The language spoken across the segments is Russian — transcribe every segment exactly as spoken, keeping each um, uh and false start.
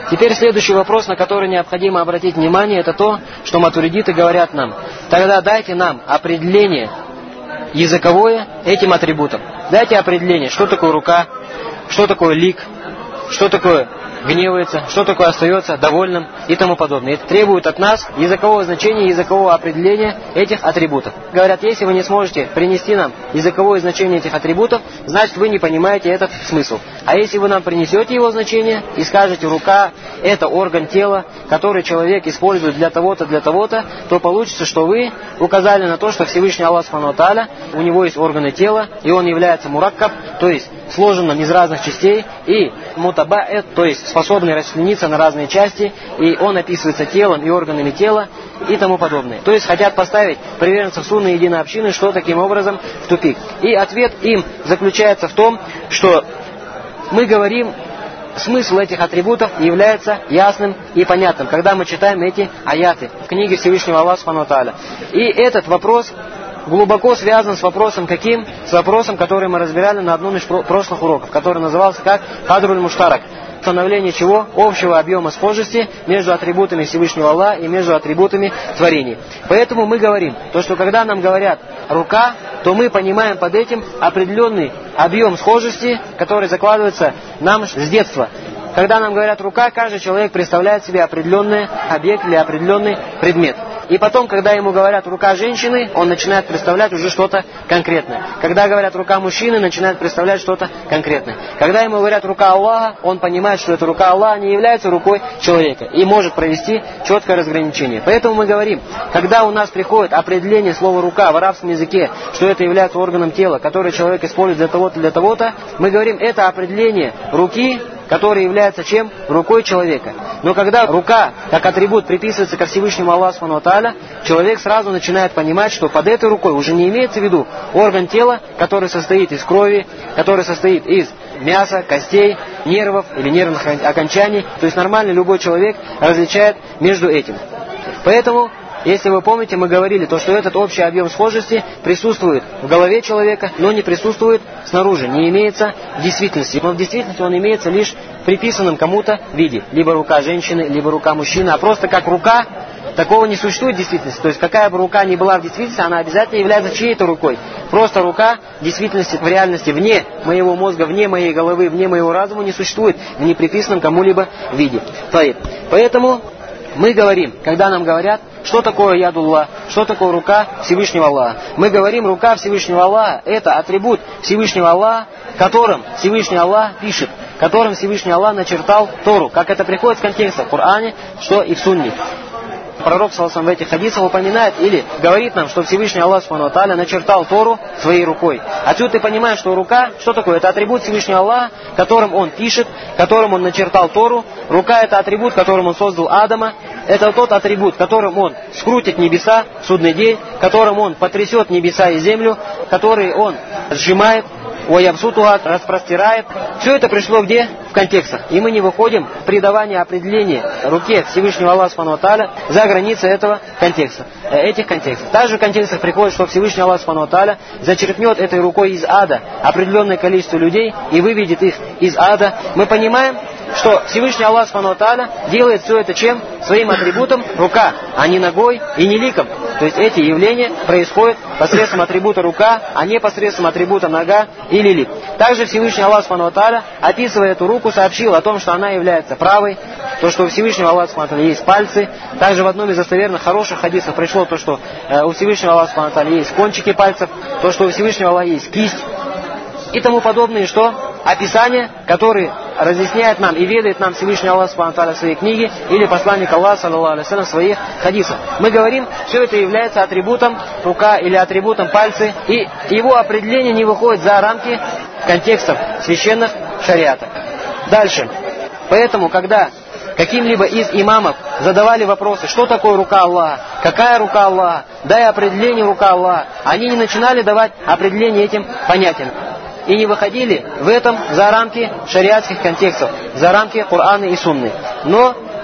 Теперь следующий вопрос, на который необходимо обратить внимание, это то, что матуридиты говорят нам. Тогда дайте нам определение языковое этим атрибутам. Дайте определение, что такое рука, что такое лик, что такое гневается, что такое остается довольным и тому подобное. Это требует от нас языкового значения, языкового определения этих атрибутов. Говорят, если вы не сможете принести нам языковое значение этих атрибутов, значит вы не понимаете этот смысл. А если вы нам принесете его значение и скажете, рука – это орган тела, который человек использует для того-то, для того-то, то получится, что вы указали на то, что Всевышний Аллах Субхану ва Тааля, у него есть органы тела, и он является мураккаб, то есть сложенным из разных частей, и мутабаэт, то есть способный расчлениться на разные части, и он описывается телом и органами тела и тому подобное. То есть хотят поставить приверженцев сунны единой общины, что таким образом в тупик. И ответ им заключается в том, что мы говорим, смысл этих атрибутов является ясным и понятным, когда мы читаем эти аяты в книге Всевышнего Аллаха Субхану ва Тааля. И этот вопрос глубоко связан с вопросом каким? С вопросом, который мы разбирали на одном из прошлых уроков, который назывался как «Кадруль Муштарак». Установление чего? Общего объема схожести между атрибутами Всевышнего Аллаха и между атрибутами творений. Поэтому мы говорим, то, что когда нам говорят «рука», то мы понимаем под этим определенный объем схожести, который закладывается нам с детства. Когда нам говорят «рука», каждый человек представляет себе определенный объект или определенный предмет. И потом, когда ему говорят «рука женщины», он начинает представлять уже что-то конкретное. Когда говорят «рука мужчины», начинает представлять что-то конкретное. Когда ему говорят «рука Аллаха», он понимает, что эта рука Аллаха не является рукой человека и может провести четкое разграничение. Поэтому мы говорим, когда у нас приходит определение слова «рука» в арабском языке, что это является органом тела, который человек использует для того-то, для того-то, мы говорим, это определение руки, который является чем? Рукой человека. Но когда рука, как атрибут, приписывается ко Всевышнему Аллаху Субхану ва Тааля, человек сразу начинает понимать, что под этой рукой уже не имеется в виду орган тела, который состоит из крови, который состоит из мяса, костей, нервов или нервных окончаний. То есть нормальный любой человек различает между этим. Поэтому, если вы помните, мы говорили, то, что этот общий объем схожести присутствует в голове человека, но не присутствует снаружи, не имеется в действительности. Но в действительности он имеется лишь в приписанном кому-то виде. Либо рука женщины, либо рука мужчины. А просто как рука, такого не существует в действительности. То есть какая бы рука ни была в действительности, она обязательно является чьей-то рукой. Просто рука в действительности, в реальности, вне моего мозга, вне моей головы, вне моего разума не существует в неприписанном кому-либо виде. Поэтому мы говорим, когда нам говорят, что такое ядуллах, что такое рука Всевышнего Аллаха. Мы говорим, рука Всевышнего Аллаха – это атрибут Всевышнего Аллаха, которым Всевышний Аллах пишет, которым Всевышний Аллах начертал Тору, как это приходит в контексте в Коране, что и в Сунне. Пророк саллаллаху алейхи ва саллям в этих хадисах упоминает или говорит нам, что Всевышний Аллах Субхану ва Тааля начертал Тору своей рукой. Отсюда ты понимаешь, что рука, что такое? Это атрибут Всевышнего Аллаха, которым он пишет, которым он начертал Тору. Рука – это атрибут, которым он создал Адама. Это тот атрибут, которым он скрутит небеса в судный день, которым он потрясет небеса и землю, который он сжимает, уаябсутуха, распростирает. Все это пришло где? В контекстах. И мы не выходим в придавание определения руке Всевышнего Аллаха Субхану ва Тааля за границы этого контекста, этих контекстов. Также в контекстах приходит, что Всевышний Аллах Субхану ва Тааля зачерпнет этой рукой из ада определенное количество людей и выведет их из ада. Мы понимаем, что Всевышний Аллах Субхану ва Тааля делает все это чем? Своим атрибутом рука, а не ногой и не ликом. То есть эти явления происходят посредством атрибута рука, а не посредством атрибута нога или лик. Также Всевышний Аллах Субхану ва Тааля, описывая эту руку, сообщил о том, что она является правой, то, что у Всевышнего Аллаха Субхану ва Тааля есть пальцы. Также в одном из достоверных хороших хадисов пришло то, что э, у Всевышнего Аллаха Субхану ва Тааля есть кончики пальцев, то, что у Всевышнего Аллаха есть кисть и тому подобные, что описания, которые разъясняет нам и ведает нам Всевышний Аллах Субхану ва Тааля в своей книге или посланник Аллаха саллаллаху алейхи ва саллям в своих хадисах. Мы говорим, все это является атрибутом рука или атрибутом пальцы, и его определение не выходит за рамки контекстов священных шариата. Дальше. Поэтому, когда каким-либо из имамов задавали вопросы, что такое рука Аллаха, какая рука Аллаха, дай определение рука Аллаха, они не начинали давать определение этим понятиям. И не выходили в этом за рамки шариатских контекстов, за рамки Корана и Сунны. Но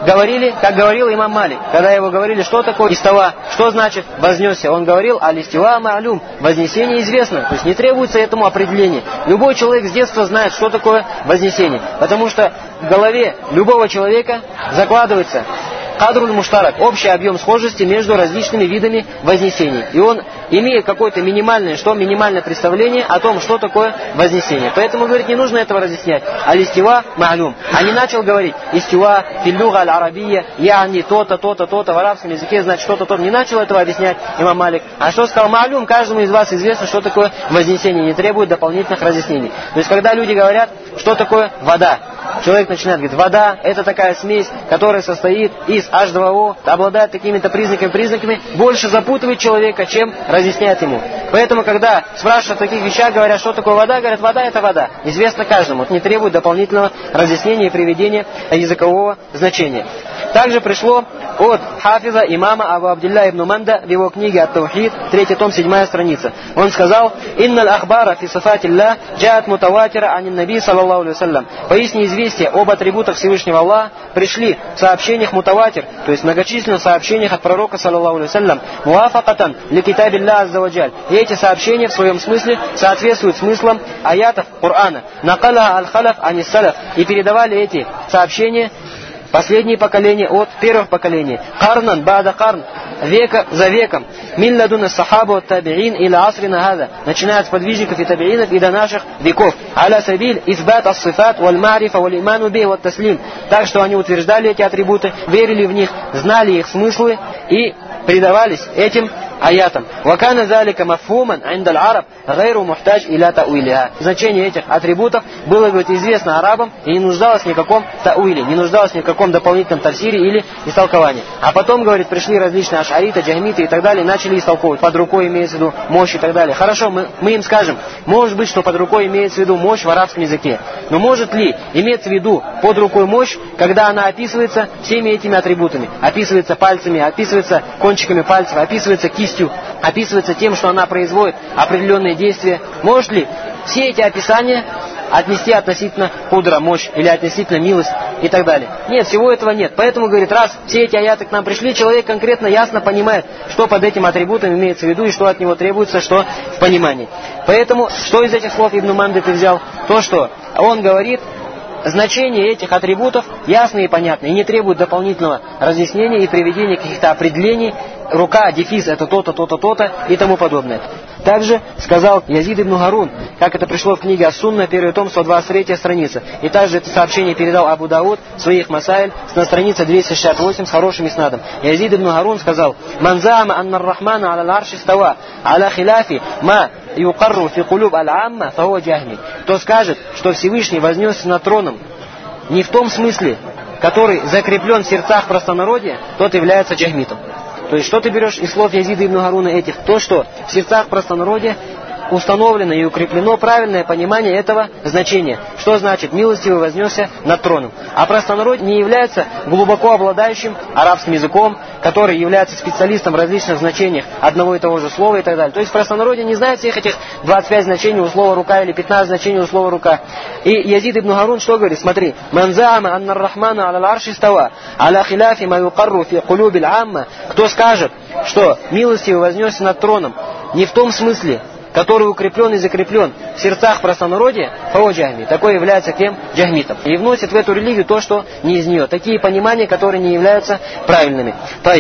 говорили, как говорил имам Малик, когда его говорили, что такое истава, что значит вознесся, он говорил, аль-истива ма'люм, вознесение известно, то есть не требуется этому определения. Любой человек с детства знает, что такое вознесение, потому что в голове любого человека закладывается кадруль муштарак, общий объем схожести между различными видами вознесений. И он имеет какое-то минимальное, что минимальное представление о том, что такое вознесение. Поэтому, говорит, не нужно этого разъяснять. Аль-истива ма'люм. А не начал говорить истива, филлюга аль-арабия, яни, то-то, то-то, то-то, в арабском языке, значит, что-то, то-то. Не начал этого объяснять имам Малик. А что сказал ма'люм? Каждому из вас известно, что такое вознесение, не требует дополнительных разъяснений. То есть, когда люди говорят, что такое вода, человек начинает говорить, вода это такая смесь, которая состоит из эйч два о, обладает такими-то признаками, признаками, больше запутывает человека, чем разъясняет ему. Поэтому, когда спрашивают о таких вещах, говорят, что такое вода, говорят, вода это вода. Известно каждому, это не требует дополнительного разъяснения и приведения языкового значения. Также пришло от хафиза имама Абу Абдилля ибн Манда в его книге «Ат-Таухид», третий том, седьмая страница. Он сказал: «Инналь ахбара фи сифатилля джаат мутаватира анин наби саллаллаху алейхи вассалям». Поистине известия об атрибутах Всевышнего Аллаха пришли в сообщениях мутаватир, то есть многочисленных сообщениях от пророка саллаллаху алейхи вассалям, муафакатан ли китабилля азза ва джаль. И эти сообщения в своем смысле соответствуют смыслам аятов Корана. Накаля аль-халаф анис салаф. И передавали эти сообщения последние поколения от первых поколений. Карнан бада карн, века за веком. Милладуна сахабу табиин или асрина хада, начиная с подвижников и табиинов и до наших веков. Аля сабиль избат ас-сифат валь ма'рифа валь иману бих валь таслим. Так что они утверждали эти атрибуты, верили в них, знали их смыслы и предавались этим аятам. Вакана залика мафхуман индаль араб гайру мухтадж иля тауилиха. Значение этих атрибутов было, говорит, известно арабам и не нуждалось в никаком тауиле, не нуждалось в никаком дополнительном тафсире или истолковании. А потом, говорит, пришли различные ашариты, джахмиты и так далее, и начали истолковывать. Под рукой имеется в виду мощь и так далее. Хорошо, мы, мы им скажем, может быть, что под рукой имеется в виду мощь в арабском языке. Но может ли иметься в виду под рукой мощь, когда она описывается всеми этими атрибутами? Описывается пальцами, описывается кончиками пальцев, описывается кистью, описывается тем, что она производит определенные действия. Может ли все эти описания отнести относительно пудра, мощь или относительно милость и так далее? Нет, всего этого нет. Поэтому, говорит, раз все эти аяты к нам пришли, человек конкретно ясно понимает, что под этим атрибутом имеется в виду и что от него требуется, что в понимании. Поэтому, что из этих слов Ибн Манды ты взял? То, что он говорит, значение этих атрибутов ясно и понятно, и не требует дополнительного разъяснения и приведения каких-то определений. Рука, дефис, это то-то, то-то, то-то и тому подобное. Также сказал Язид ибн Гарун, как это пришло в книге Ас-Сунна, первый том, сто двадцать третья страница. И также это сообщение передал Абу Дауд в своих Масаиль на странице двести шестьдесят восемь с хорошим иснадом. Язид ибн Гарун сказал: «Манзаама анна ар-Рахмана аля ар-Арши става, аля хиляфи ма юкарру фи кулуб аль-амма, фахуа джахми». Кто скажет, что Всевышний вознесся над троном не в том смысле, который закреплен в сердцах простонародья, тот является джахмитом. То есть, что ты берешь из слов Язида ибн Гаруна этих? То, что в сердцах простонародья установлено и укреплено правильное понимание этого значения. Что значит «милостивый вознесся над троном». А простонародье не является глубоко обладающим арабским языком, который является специалистом в различных значениях одного и того же слова и так далее. То есть простонародье не знает всех этих двадцати пяти значений у слова «рука» или пятнадцать значений у слова «рука». И Язид ибн Гарун что говорит? Смотри. «Манзаама анна ар-Рахмана аля ар-Арши става, аля хиляфи ма юкарру фи кулюбиль амма». Кто скажет, что милостивый вознесся над троном не в том смысле, который укреплен и закреплен в сердцах простонародья, фао джахми, такой является кем? Джахмитом. И вносит в эту религию то, что не из нее. Такие понимания, которые не являются правильными.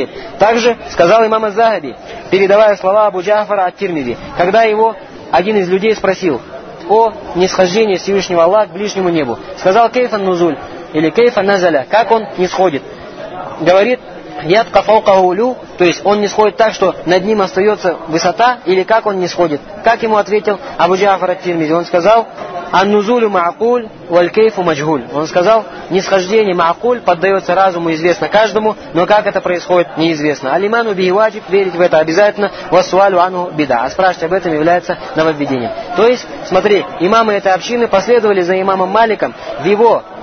Также сказал имам аз-Захаби, передавая слова Абу Джафара ат-Тирмизи, когда его один из людей спросил о нисхождении Всевышнего Аллаха к ближнему небу. Сказал: «Кейфан нузуль» или «Кейфан назаля», как он нисходит. Говорит: «Ядка фаукаулю», то есть он не сходит так, что над ним остается высота, или как он не сходит. Как ему ответил Абу Джафар ат-Тирмизи? Он сказал: «Ан-нузулю ма'акуль, валь-кейфу маджгуль». Он сказал, нисхождение ма'акуль поддается разуму, известно каждому, но как это происходит, неизвестно. Алиману би ваджиб, верить в это обязательно, вассуалю ану бида. А спрашивать об этом является нововведением. То есть, смотри, имамы этой общины последовали за имамом Маликом в его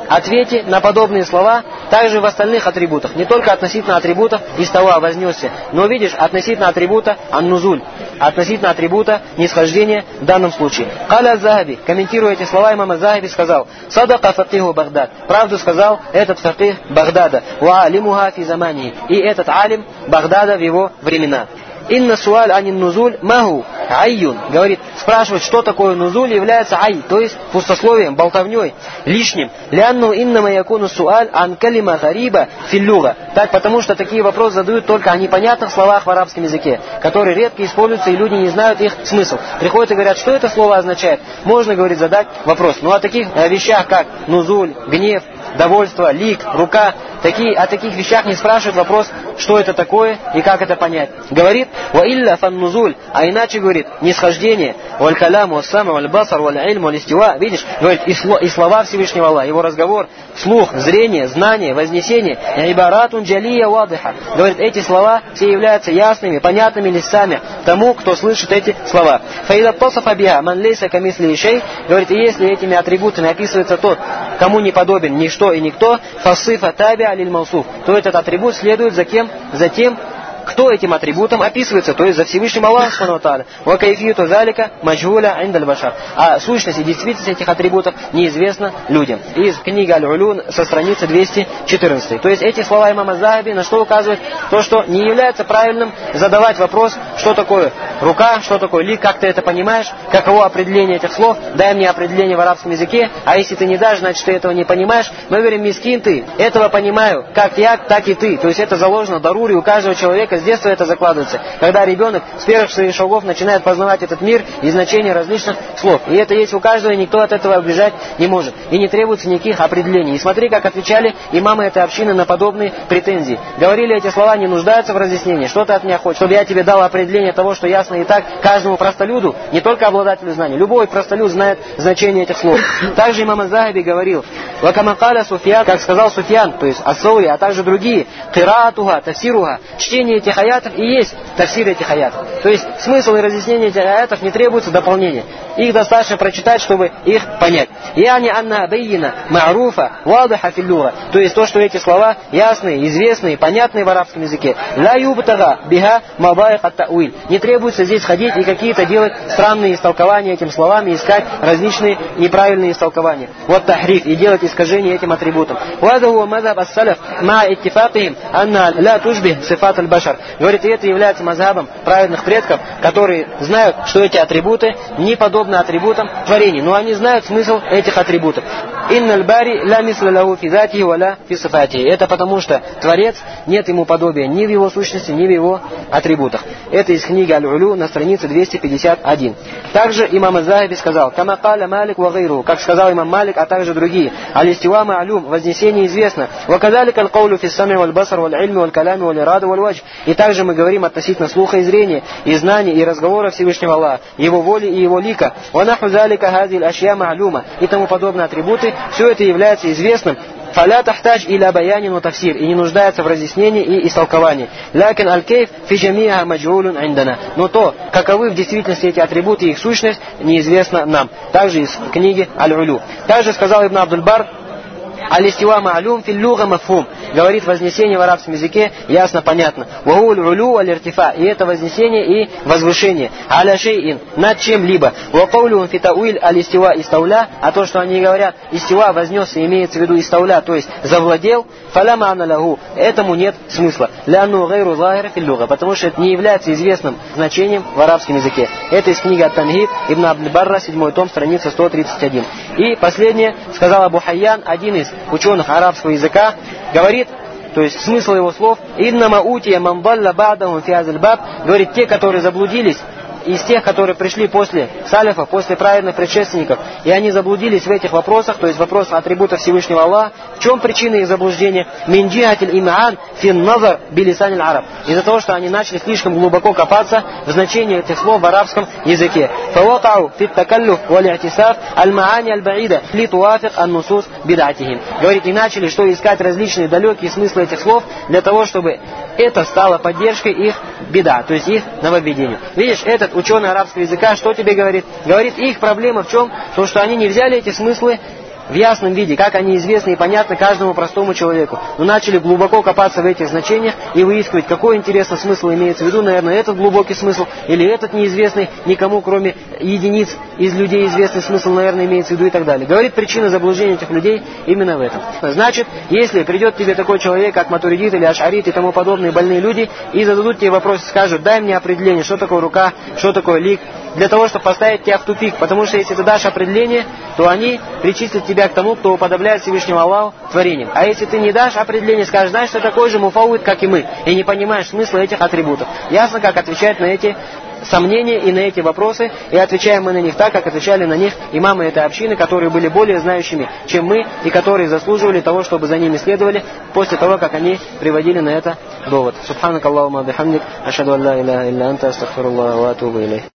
ответе на подобные слова также в остальных атрибутах. Не только относительно атрибутов «истава» вознесся, но видишь, относительно атрибута «ан-нузуль», относительно атрибута нисхождения в данном случае. Каля Захаби, комментируя эти слова, имам Захаби сказал: «Садака факиху Багдад». Правду сказал этот факих Багдада. «Ва алимуха фи замани». И этот алим Багдада в его времена. «Инна суаль анин нузуль маху айюн». Говорит, спрашивать, что такое нузуль, является ай, то есть пустословием, болтовней, лишним. «Лянну иннама якуну суаль ан калима гариба филлюга». Так, потому что такие вопросы задают только о непонятных словах в арабском языке, которые редко используются, и люди не знают их смысл. Приходят и говорят, что это слово означает. Можно, говорит, задать вопрос. Но о таких вещах, как нузуль, гнев, довольство, лик, рука, такие, о таких вещах не спрашивают вопрос, что это такое и как это понять. Говорит, «Ва илля фан нузуль», а иначе, говорит, нисхождение, «Валь калам, валь сама, валь басар, валь ильм, валь истива». Видишь, говорит, и, сло, и слова Всевышнего Аллаха, его разговор, слух, зрение, знание, вознесение, «Ибаратун джалия вадиха». Говорит, эти слова все являются ясными, понятными лисами тому, кто слышит эти слова. «Фаида тосафа биха, ман лейса камисли шей». Говорит, и если этими атрибутами описывается тот, кому не подобен ничто и никто, «фасифа таби алиль маусуф», то этот атрибут следует за кем? За тем, кто этим атрибутом описывается, то есть за Всевышним Аллахом субхану ва тааля. Ва кайфияту залика маджхуля индаль башар. А сущность и действительность этих атрибутов неизвестна людям. Из книги Аль-Улю со страницы двести четырнадцать. То есть эти слова имама Захаби на что указывают? То, что не является правильным задавать вопрос, что такое рука, что такое лик, как ты это понимаешь, каково определение этих слов, дай мне определение в арабском языке, а если ты не дашь, значит ты этого не понимаешь. Мы говорим, мискин ты, этого понимаю, как я, так и ты. То есть это заложено в даруре у каждого человека. С детства это закладывается, когда ребенок с первых своих шагов начинает познавать этот мир и значение различных слов. И это есть у каждого, и никто от этого убежать не может. И не требуется никаких определений. И смотри, как отвечали имамы этой общины на подобные претензии. Говорили, эти слова не нуждаются в разъяснении. Что ты от меня хочешь? Чтобы я тебе дал определение того, что ясно и так каждому простолюду, не только обладателю знаний. Любой простолюд знает значение этих слов. Также имам Захаби говорил, «Вакамакаля Суфьян», как сказал Суфьян, то есть Ас-Саури, а также другие, «Кираатуха, тафсируха», чтение этих аятов и есть тафсир этих аятов. То есть смысл и разъяснение этих аятов не требуется дополнения. Их достаточно прочитать, чтобы их понять. «Яни анна бейна ма'руфа вадиха филлюга». То есть то, что эти слова ясные, известные, понятные в арабском языке. «Ла юбтага биха мабайх ат-тауиль». Не требуется здесь ходить и какие-то делать странные истолкования этим словам и искать различные неправильные истолкования. Вот тахриф, и делать искажения этим атрибутам. «Вада хуа мазхаб ас-салаф ма иттифакихим анна ла тушбих сифат аль-башар». Говорит, и это является мазхабом праведных предков, которые знают, что эти атрибуты не подобны атрибутам творений, но они знают смысл этих атрибутов. «Инналь бари ла мисля лаху фи затихи ва ла фи сифатихи». Это потому, что Творец, нет ему подобия ни в его сущности, ни в его атрибутах. Это из книги Аль-Улю на странице двести пятьдесят один. Также имам Захаби сказал, «Кама каля Малик ва гайру», как сказал имам Малик, а также другие, «Аль-истива ма'люм», вознесение известно, «Ва кадалика аль-каулю фи ссами валь басар валь ильми валь калями валь ираду валь вадж». И также мы говорим относительно слуха и зрения, и знаний, и разговора Всевышнего Аллаха, его воли и его лика. «Ва наху залика хазиль ашья ма'люма», и тому подобные атрибуты, все это является известным. «Фаля тахтадж иля баянин ва тафсир», и не нуждается в разъяснении и истолковании. «Лякин аль-кейф фи джамиа маджгулун индана». Но то, каковы в действительности эти атрибуты и их сущность, неизвестно нам. Также из книги Аль-Улю. Также сказал Ибн Абдуль-Бар, «Аль-истива ма'люм фил луга мафхум». Говорит, вознесение в арабском языке ясно, понятно. «Вахул улю аль-иртифа». И это вознесение и возвышение. «Аля шейин», над чем-либо. «Вакаулюн фи тауиль аль-истива истауля». А то, что они говорят, истива вознесся, имеется в виду истауля, то есть завладел. «Фаля ма'на лаху». Этому нет смысла. «Лянну гайру захира фил луга». Потому что это не является известным значением в арабском языке. Это из книги Ат-Тамхид Ибн Абдуль-Барра, седьмой том, страница сто тридцать один. И последнее, сказал Абу Хайян, один из ученых арабского языка, говорит, то есть смысл его слов, «Иннама утия мамбалла ба'дахум фи азаль баб», говорит, те, которые заблудились из тех, которые пришли после салифов, после праведных предшественников, и они заблудились в этих вопросах, то есть вопросах атрибутов Всевышнего Аллаха. В чем причина их заблуждения? «Мин джихатиль имаан фин назар билисаниль араб». Из-за того, что они начали слишком глубоко копаться в значении этих слов в арабском языке. «Фаватау фит такаллуф валь и'тисаф аль-маани аль-баида ли туафик ан-нусус бидатихим». Говорит, и начали что искать различные далекие смыслы этих слов для того, чтобы это стало поддержкой их беда, то есть их нововведению. Видишь, этот ученый арабского языка что тебе говорит? Говорит, их проблема в чем? То, что они не взяли эти смыслы в ясном виде, как они известны и понятны каждому простому человеку. Но начали глубоко копаться в этих значениях и выискивать, какой интересный смысл имеется в виду, наверное, этот глубокий смысл, или этот неизвестный никому, кроме единиц из людей известный смысл, наверное, имеется в виду и так далее. Говорит, причина заблуждения этих людей именно в этом. Значит, если придет тебе такой человек, как матуридит или ашарит и тому подобные больные люди, и зададут тебе вопрос, скажут, дай мне определение, что такое рука, что такое лик, для того, чтобы поставить тебя в тупик. Потому что если ты дашь определение, то они причислят тебя к тому, кто уподобляет Всевышнему Аллаху творением. А если ты не дашь определение, скажешь, знаешь, что такой же муфауид, как и мы, и не понимаешь смысла этих атрибутов. Ясно, как отвечать на эти сомнения и на эти вопросы, и отвечаем мы на них так, как отвечали на них имамы этой общины, которые были более знающими, чем мы, и которые заслуживали того, чтобы за ними следовали, после того, как они приводили на это довод. Субханак Аллахума бихамдик, ашхаду ан ла иляха илля анта, астагфируллаха ва атубу илейх.